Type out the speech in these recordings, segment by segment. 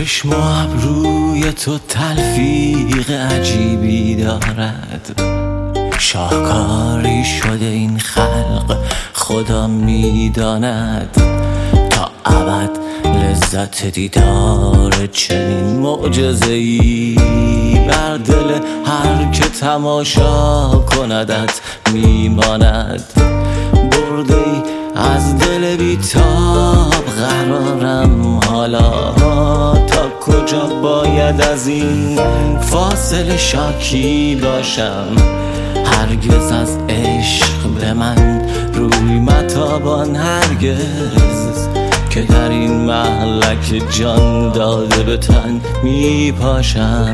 چشم و ابروی تو تلفیق عجیبی دارد، شاهکاری شده این خلق خدا میداند. تا ابد لذت دیدار چنین معجزه‌ای بر دل هر که تماشا کندت میماند. برده ای از دل بیتاب قرارم، حالا تا کجا باید از این فاصله شاکی باشم؟ هرگز از عشق به من روی متابان، هرگز که در این مهلک جان داده به تن می پاشم.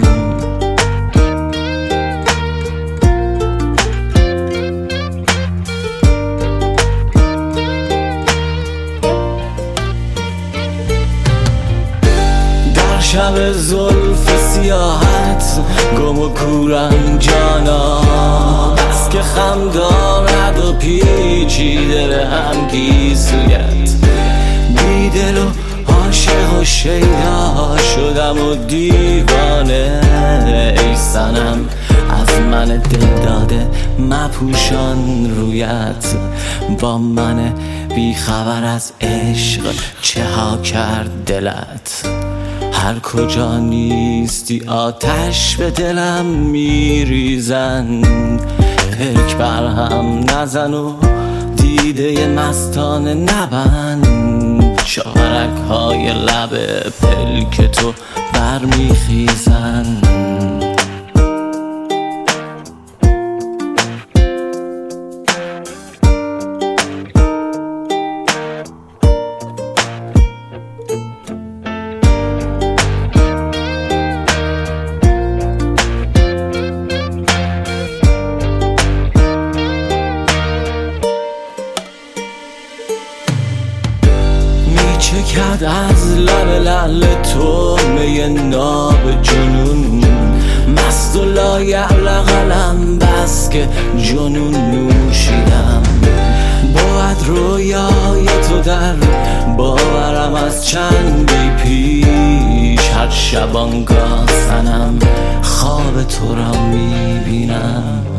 در شب زلف سیاحت گم و کورم جانا، بس که خم دارد و پیچیده به هم گیسویت. بیدل و عاشق و شیدا شدم و دیوانه، ای صنم از من دل داده مپوشان رویت. با من بیخبر از عشق چه ها کرد دلت؟ هر کجا نیستی آتش به دلم میریزن. پلک بر هم نزن و دیده مستانه نبند، شارک های لب پلک تو برمیخیزن. چکد از لب لعل تو می ناب جنون، مست و لایعلق قلم بس که جنون نوشیدم. بود رویای تو در باورم از چندی پیش، هر شبانگاه صنم خواب تو را می بینم.